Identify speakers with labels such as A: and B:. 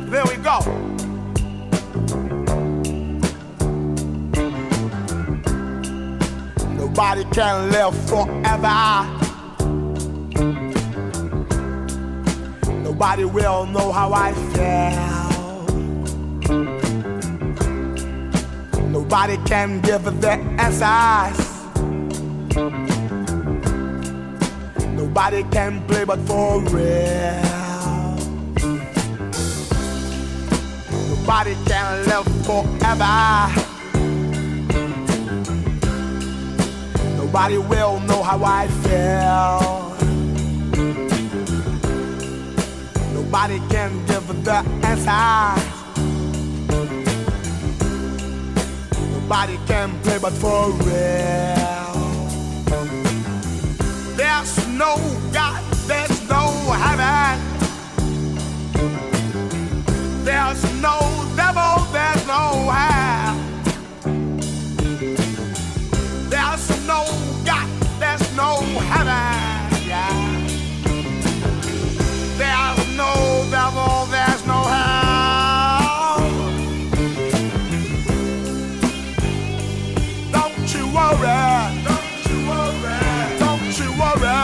A: There we go. Nobody can live forever. Nobody will know how I feel. Nobody can give the answers. Nobody can play but for real. Nobody can live forever. Nobody will know how I feel. Nobody can give the answer. Nobody can play but for real. There's no God, there's no heaven.